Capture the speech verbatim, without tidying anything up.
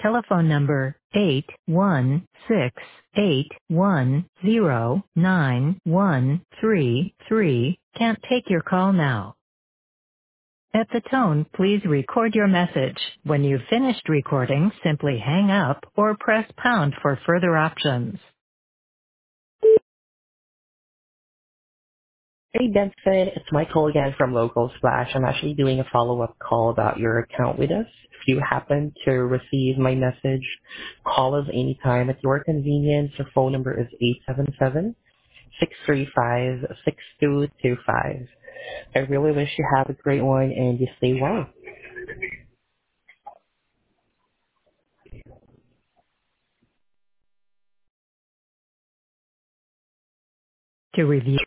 telephone number eight one six eight one zero nine one three three can't take your call now. At the tone, please record your message. When you've finished recording, simply hang up or press pound for further options. Hey, Benson. It's Michael again from Local Splash. I'm actually doing a follow-up call about your account with us. If you happen to receive my message, call us anytime at your convenience. Our phone number is eight seven seven, six three five, six two two five. I really wish you have a great one and you stay well. To review